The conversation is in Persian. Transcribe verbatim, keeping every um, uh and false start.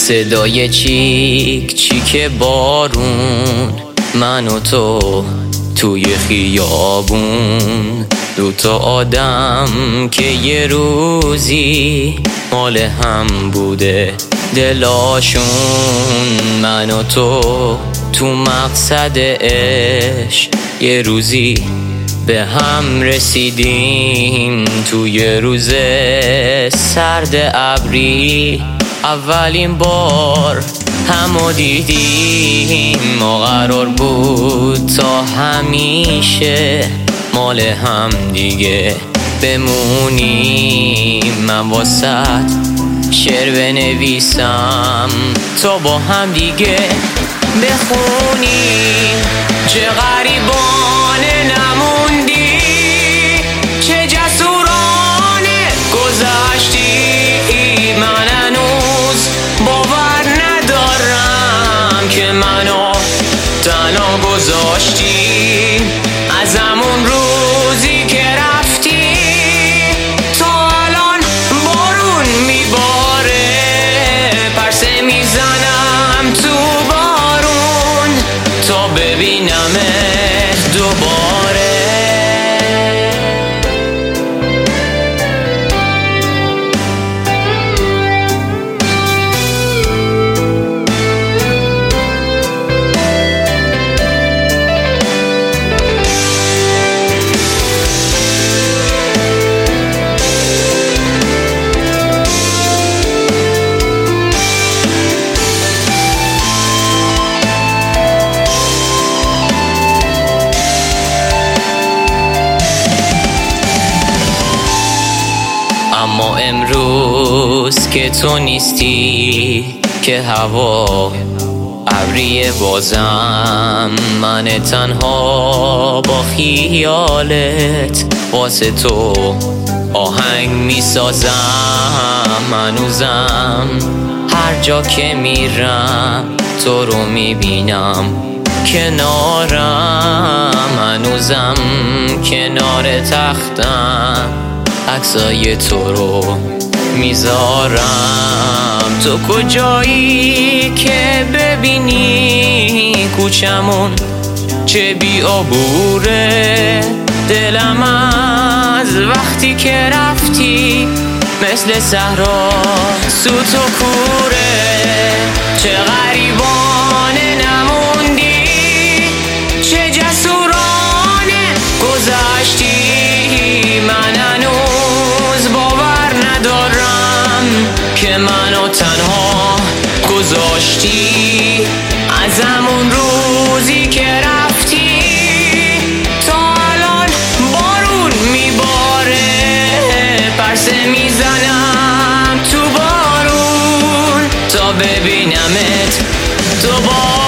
صدای چیک چیک بارون، من و تو توی خیابون، دوتا آدم که یه روزی مال هم بوده دلاشون. من و تو تو مقصد عشق یه روزی به هم رسیدیم، توی روز سرد ابری اولین بار همو دیدیم. ما قرار بود تا همیشه مال هم دیگه بمونیم. من واسط شعر بنویسم تا با هم دیگه بخونیم. چه غریبانه نموندی، چه جسورانه گذشتی. من هنوز باور ندارم که منو تنها گذاشتی. از همون روزی که رفتی تا الان بارون میباره، پرسه میزنم تو بارون تا ببینمت دوباره. اما امروز که تو نیستی، که هوا ابریه بازم، من تنها با خیالت واسه تو آهنگ میسازم. هنوزم هر جا که میرم تو رو میبینم کنارم. هنوزم کنار تختم عکسای تو رو میذارم. تو کجایی که ببینی کوچمون چه بیابوره. دلم از وقتی که رفتی مثل صحرا سوت و کوره. چه غریبانه نموندی، چه جسورانه گذشتی. من هنوز باور ندارم که منو تنها گذاشتی. از همون روزی که رفتی تا الان بارون میباره، پرسه میزنم تو بارون تا ببینمت دوباره.